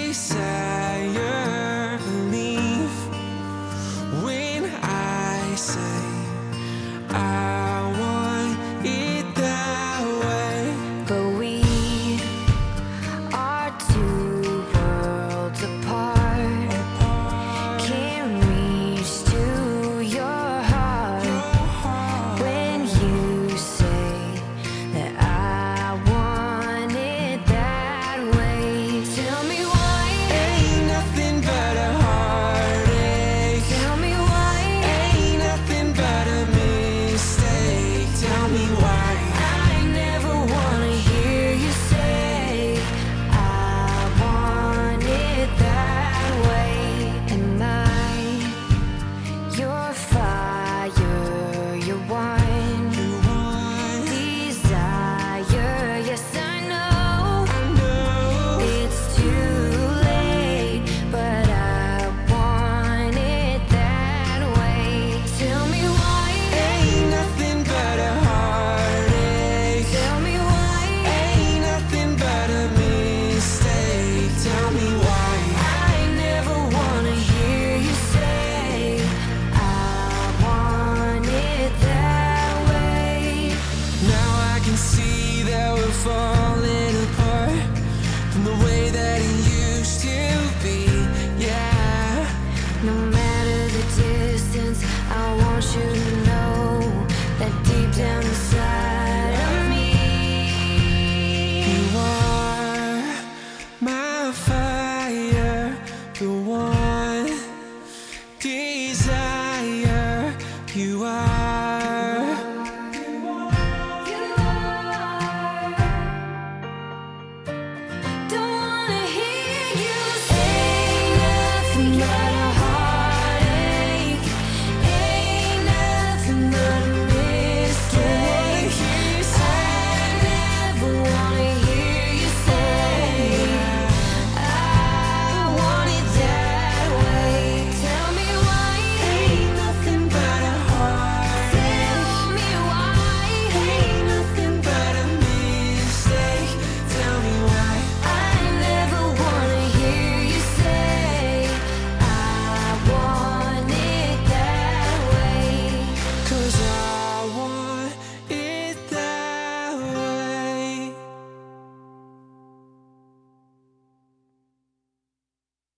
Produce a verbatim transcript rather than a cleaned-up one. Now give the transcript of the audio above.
desire. Believe when I say I want it that way. But we are two worlds apart. Can't reach to your heart when you say that I want it that way. Tell me why. Ain't nothing but a heartache. Tell me why. Ain't nothing but a mistake. Tell me why. I never wanna hear you say I want it that way. And I, your fire, your one You want, desire. Yes, I know I know. it's too late, but I want it that way. Tell me why. Ain't nothing but a heartache. Tell me why. Ain't nothing but a mistake. Tell me why. I never wanna hear you say I want it that way. Now I can see that we're falling apart from the way that it